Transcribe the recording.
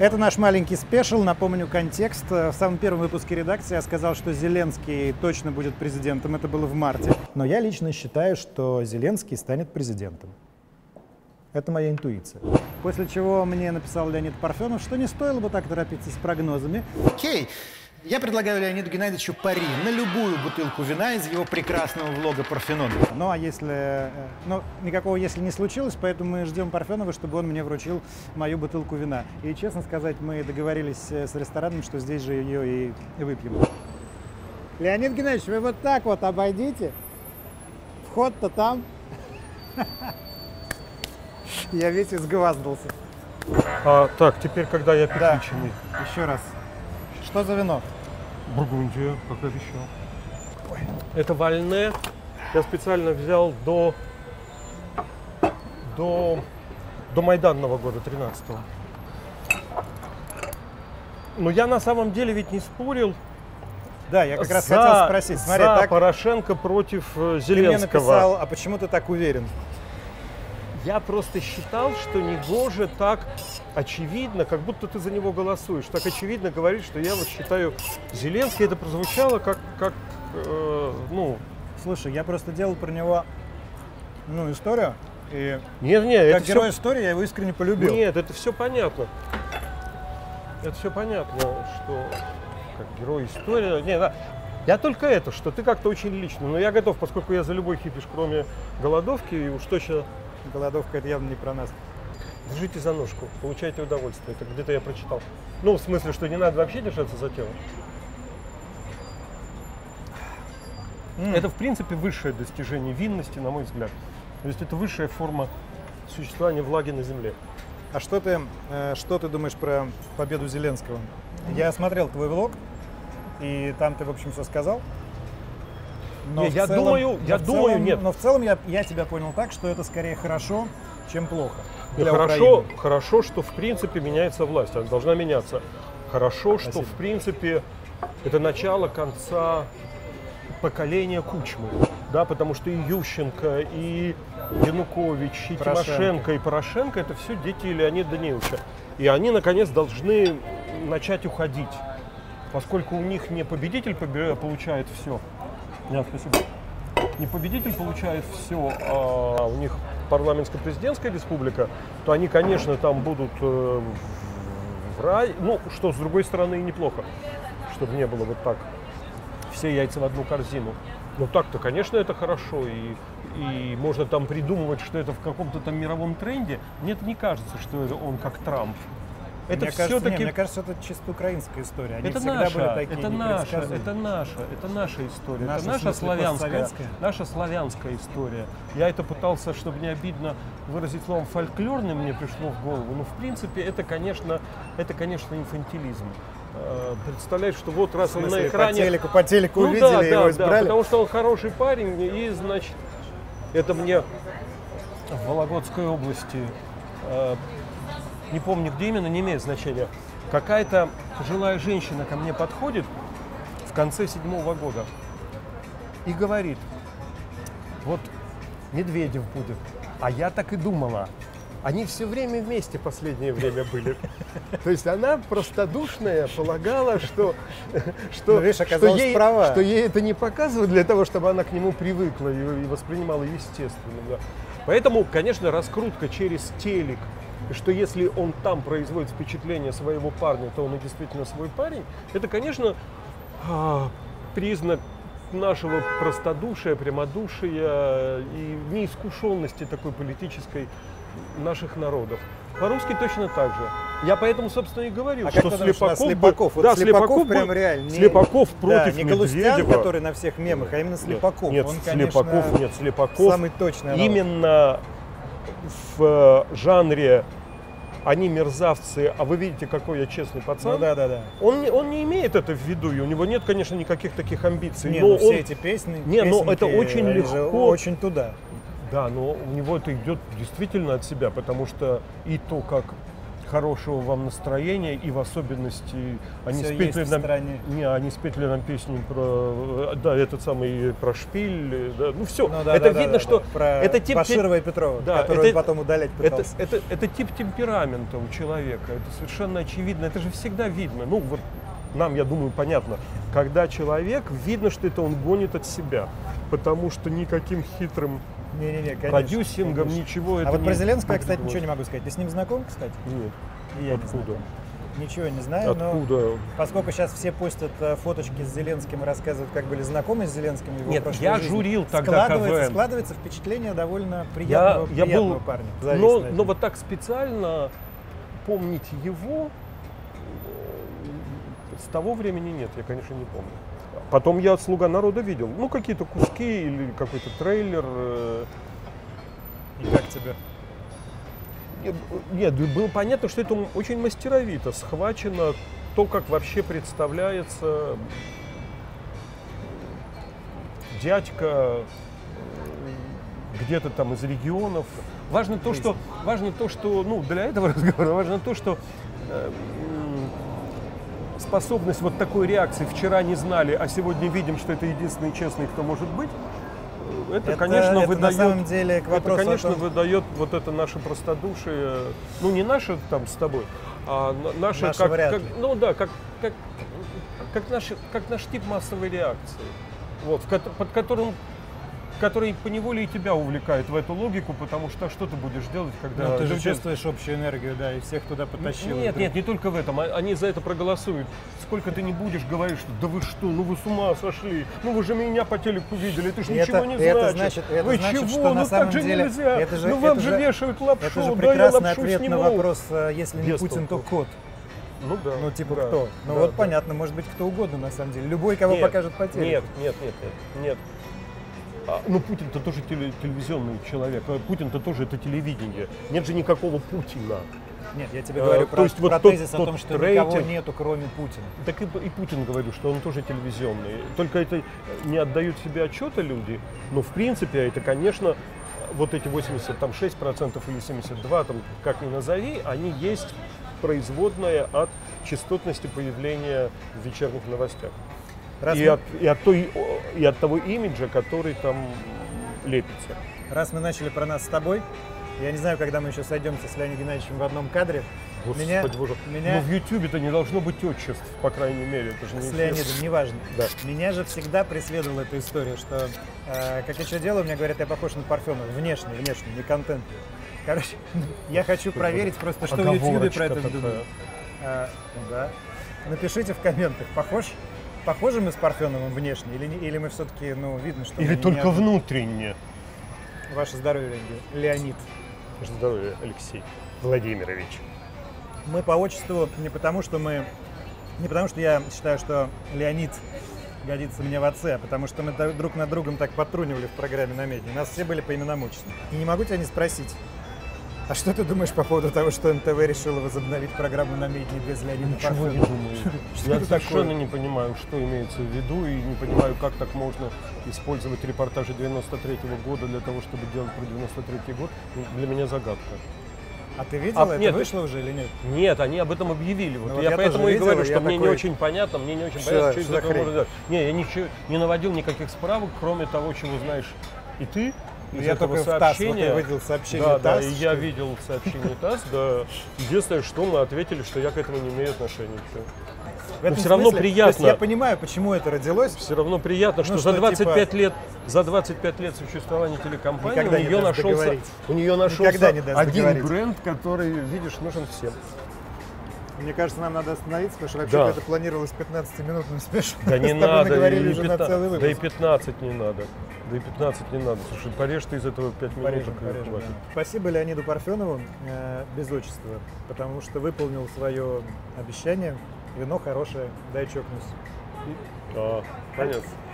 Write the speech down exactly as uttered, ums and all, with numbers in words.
Это наш маленький спешл. Напомню контекст. В самом первом выпуске редакции я сказал, что Зеленский точно будет президентом. Это было в марте. Но я лично считаю, что Зеленский станет президентом. Это моя интуиция. После чего мне написал Леонид Парфенов, что не стоило бы так торопиться с прогнозами. Окей. Я предлагаю Леониду Геннадьевичу пари на любую бутылку вина из его прекрасного влога Парфенона. Ну, а если... Ну, никакого если не случилось, поэтому мы ждем Парфенова, чтобы он мне вручил мою бутылку вина. И, честно сказать, мы договорились с рестораном, что здесь же ее и, и выпьем. Леонид Геннадьевич, вы вот так вот обойдите. Вход-то там. Я весь изгваздался. А, так, теперь, когда я переключенный. Да. Еще раз. Что за вино? Бургундия, как обещал. Ой. Это Вальне. Я специально взял до, до, до Майданного года, тринадцатого. Но я на самом деле ведь не спорил. Да, я как раз за, хотел спросить. Смотри, за так Порошенко против Зеленского. Ты мне написал, а почему ты так уверен? Я просто считал, что негоже так очевидно, как будто ты за него голосуешь, так очевидно говорить, что я вот считаю Зеленский, это прозвучало как, как э, ну... Слушай, я просто делал про него, ну, историю, и нет, нет, как это герой все... истории я его искренне полюбил. Нет, это все понятно. Это все понятно, что как герой истории... Нет, да. Я только это, что ты как-то очень лично, но я готов, поскольку я за любой хипиш, кроме голодовки, и уж точно... Голодовка — это явно не про нас. Держите за ножку, получайте удовольствие. Это где-то я прочитал. Ну, в смысле, что не надо вообще держаться за тело. Mm. Это, в принципе, высшее достижение винности, на мой взгляд. То есть это высшая форма существования влаги на земле. А что ты, э, что ты думаешь про победу Зеленского? Я смотрел твой влог, и там ты, в общем, все сказал. Но не, я целом, думаю, я думаю, целом, нет. Но в целом я, я тебя понял так, что это скорее хорошо, чем плохо. Для хорошо, хорошо, что в принципе меняется власть, она должна меняться. Хорошо, Спасибо. Что в принципе это начало конца поколения Кучмы, да, потому что и Ющенко, и Янукович, и Порошенко. Тимошенко, и Порошенко — это все дети Леонида Даниловича. И они наконец должны начать уходить, поскольку у них не победитель получает все. Нет, спасибо. Не победитель получает все, а у них парламентско-президентская республика, то они, конечно, там будут э, в рай. Ну, что, с другой стороны, и неплохо, чтобы не было вот так все яйца в одну корзину. Но так-то, конечно, это хорошо, и, и можно там придумывать, что это в каком-то там мировом тренде. Мне не кажется, что это он как Трамп. Это мне, кажется, не, мне кажется, это чисто украинская история. Они это всегда наша, были такие это наша, это наша, это наша история, наша, это наша славянская, наша славянская история. Я это пытался, чтобы не обидно выразить словом фольклорный, мне пришло в голову. Но в принципе это, конечно, это, конечно, инфантилизм. Представляешь, что вот раз он на экране... По телеку, по телеку ну, увидели, да, его да, избрали. Да, потому что он хороший парень, и, значит, это мне в Вологодской области... Не помню, где именно, не имеет значения. Какая-то пожилая женщина ко мне подходит в конце седьмого года и говорит: вот Медведев будет. А я так и думала. Они все время вместе последнее время были. То есть она простодушная полагала, что, что, видишь, что, ей, права. что ей это не показывают для того, чтобы она к нему привыкла и, и воспринимала естественно. Да. Поэтому, конечно, раскрутка через телек, что если он там производит впечатление своего парня, то он и действительно свой парень, это, конечно, признак нашего простодушия, прямодушия и неискушенности такой политической наших народов. По-русски точно так же. Я поэтому, собственно, и говорил, а что думаешь, Слепаков, Слепаков, бы, вот да, Слепаков, Слепаков прям бы, реально. Слепаков против да, не Галустян, Медведева. который на всех мемах, а именно Слепаков. Нет, Он, конечно, Слепаков, нет, Слепаков. Самый точный. Именно в жанре они мерзавцы, а вы видите, какой я честный пацан. Ну, да, да, да. Он, он не имеет это в виду, и у него нет, конечно, никаких таких амбиций. Не, но ну, он... все эти песни, не, но это очень легко. Очень туда. Да, но у него это идет действительно от себя, потому что и то, как хорошего вам настроения, и в особенности они Всё спетли есть в нам, стране. не, они спетли нам песню про, да, этот самый про шпиль, да, ну все, Ну да, это да, видно, да, что да. Про это тип, Баширова и Петрова, да, которую это- он потом удалять это, пытался. это, это тип темперамента у человека, это совершенно очевидно, это же всегда видно, ну вот нам, я думаю, понятно, когда человек, видно, что это он гонит от себя, потому что никаким хитрым Не-не-не, конечно. продюсингом конечно. ничего это А вот не про Зеленского я, будет кстати, делать. ничего не могу сказать. Ты с ним знаком, кстати? Нет, И я не откуда? знаком. Ничего не знаю, но Откуда? поскольку сейчас все постят э, фоточки с Зеленским и рассказывают, как были знакомы с Зеленским в его Нет, прошлой я жизни, журил тогда складывается, КВН. складывается впечатление довольно Я, приятного, я приятного был, парня. но, Завидно этим. но вот так специально помнить его э, с того времени нет, я, конечно, не помню. Потом я «Слуга народа» видел, ну какие-то куски или какой-то трейлер. э, И как тебе? Нет, Нет, было понятно, что это очень мастеровито схвачено, то, как вообще представляется дядька э, где-то там из регионов. Важно то, что, важно то, что, ну, для этого разговора важно то, что э, м, способность вот такой реакции «вчера не знали, а сегодня видим, что это единственный честный, кто может быть», э, это, Это- конечно, это выдает, на самом деле к это, вопросу о конечно, том- выдает вот это наше простодушие, ну, не наше там с тобой, а на- наше, Наше как, вряд как- ли. ну да, как, как, как, наш, как наш тип массовой реакции, вот, в ко- под которым, который поневоле и тебя увлекает в эту логику, потому что что ты будешь делать, когда... Ну, ты же люди- чувствуешь общую энергию, да, и всех туда потащил. Нет, нет, не только в этом. А- Они за это проголосуют. Сколько ты не будешь говорить, что да вы что, ну вы с ума сошли, ну вы же меня по телеку видели, это же И ничего это- не и это значит. значит- это вы значит, чего, что ну на так самом же деле нельзя, это же- ну вам это же же- вешают лапшу, Это же да я прекрасный лапшу ответ на сниму. вопрос, э, если не Без Путин, то толку. кот. Ну да. Ну, типа да, кто? Ну да, вот да. понятно, может быть кто угодно на самом деле. Любой, кого Нет, покажет по телеку. Нет, нет, нет, нет, нет. А, ну, Путин-то тоже теле- телевизионный человек. а Путин-то тоже это телевидение. Нет же никакого Путина. Нет, я тебе Э, говорю то про, есть вот про тот- тезис о тот том, что рейтинг- никого нету, кроме Путина. Так и, и Путин говорит, что он тоже телевизионный. Только это не отдают себе отчета люди. Но в принципе это, конечно, вот эти восемьдесят шесть процентов или семьдесят два процента, там, как ни назови, они есть производная от частотности появления в вечерних новостях. Раз, И мы, от, и, от той, о- и от того имиджа, который там лепится. раз мы начали про нас с тобой, я не знаю, когда мы еще сойдемся с Леонидом Геннадьевичем в одном кадре. Господи меня, боже. меня Но в Ютубе-то не должно быть отчеств, по крайней мере. Это же не с эфир. Леонидом, неважно. Да. Меня же всегда преследовала эта история, что э, как я что делаю, мне говорят, я похож на Парфенова. Внешне, внешне, не контент. Короче, я хочу проверить просто, что в Ютубе про это Оговорочка думают. такая. А, ну да. Напишите в комментах, похож, похожи мы с Парфеновым внешне, или, не- или мы все-таки, ну, видно, что Или мы не только одни. внутренне. Ваше здоровье, Леонид. Леонид. Ваше здоровье, Алексей Владимирович. Мы по отчеству не потому, что мы... Не потому, что я считаю, что Леонид годится мне в отце, а потому что мы д- друг над другом так подтрунивали в программе на медне. У нас все были по именам отчеству. И не могу тебя не спросить, а что ты думаешь по поводу того, что эн тэ вэ решила возобновить программу на медне без Леонида Ничего не Парфенова? думаю. Что Я это совершенно такое? не понимаю, что имеется в виду, и не понимаю, как так можно использовать репортажи девяносто третьего года для того, чтобы делать про девяносто третий год. Для меня загадка. А ты видел, А, это нет, вышло уже или нет? Нет, они об этом объявили. Вот Ну вот я, я поэтому тоже и говорю, видел, что я мне не такой- очень понятно, мне не очень Что- понятно, что что из за этого хрень? можно делать. Не, я ничего, не наводил никаких справок, кроме того, чего знаешь и ты. Из Я этого только в ТАСС вот сообщения. я видел сообщение Да, да, ТАСС, и я что- видел сообщение ТАСС, да. Единственное, что мы ответили, что я к этому не имею отношения. Всё. В этом всё равно смысле, то есть приятно. я понимаю, почему это родилось. Все равно приятно, что, Ну, за что, двадцать пять типа- лет, за двадцать пять лет существования телекомпании Никогда у не нее даст нашелся, договорить. у нее Никогда нашелся не даст один договорить. бренд, который, видишь, нужен всем. Мне кажется, нам надо остановиться, потому что вообще Да. это планировалось пятнадцатиминутным спешл. Да не Мы с тобой надо, наговорили и уже на пятна- целый да и выпуск. пятнадцать не надо. Да и пятнадцать не надо. Слушай, порежь ты из этого пять минут. Порежем, и порежем, хватит. да. Спасибо Леониду Парфенову э, без отчества, потому что выполнил свое обещание. Вино хорошее, дай чокнусь. А, понятно.